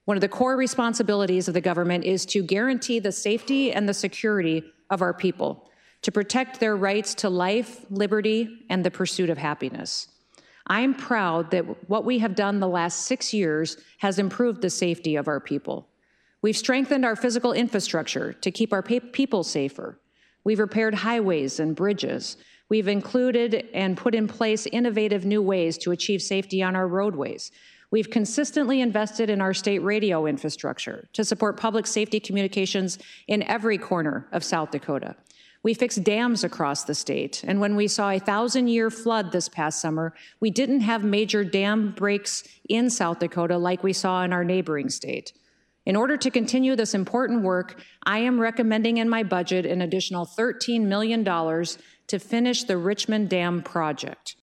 One of the core responsibilities of the government is to guarantee the safety and the security of our people, to protect their rights to life, liberty, and the pursuit of happiness. I am proud that what we have done the last 6 years has improved the safety of our people. We've strengthened our physical infrastructure to keep our people safer. We've repaired highways and bridges. We've included and put in place innovative new ways to achieve safety on our roadways. We've consistently invested in our state radio infrastructure to support public safety communications in every corner of South Dakota. We fixed dams across the state, and when we saw a 1,000-year flood this past summer, we didn't have major dam breaks in South Dakota like we saw in our neighboring state. In order to continue this important work, I am recommending in my budget an additional $13 million to finish the Richmond Dam project.